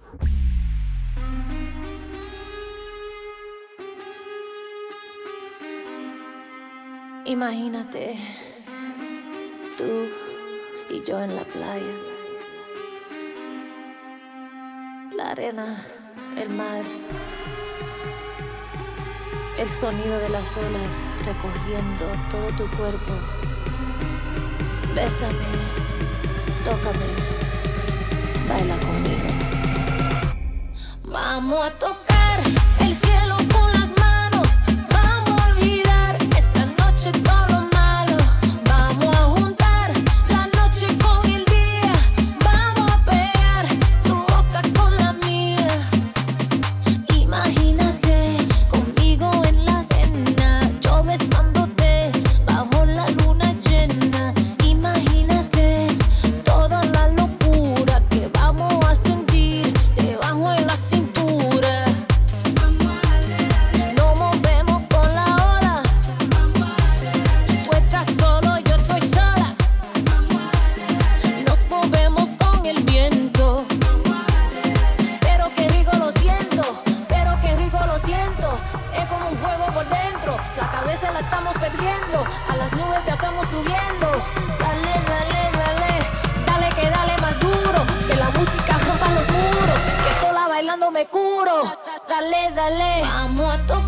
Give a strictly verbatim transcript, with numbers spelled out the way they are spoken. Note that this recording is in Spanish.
Imagínate, tú y yo en la playa, la arena, el mar, el sonido de las olas recorriendo todo tu cuerpo. Bésame, tócame, baila conmigo. Vamos a tocar el cielo con las manos, vamos a olvidar esta noche todo lo malo. Vamos a juntar la noche con el día, vamos a pegar tu boca con la mía. Imagínate conmigo en la arena, yo besándote bajo la luna llena. Imagínate toda la locura que vamos a sentir debajo de la cintura. Nos movemos con la ola, tú estás solo, yo estoy sola. Nos movemos con el viento, pero qué rico lo siento, pero qué rico lo siento. Es como un fuego por dentro, la cabeza la estamos perdiendo, a las nubes ya estamos subiendo. Dale, dale, dale, dale que dale más duro, que la música rompa los muros, que sola bailando me curo. Dale, dale, vamos a tocar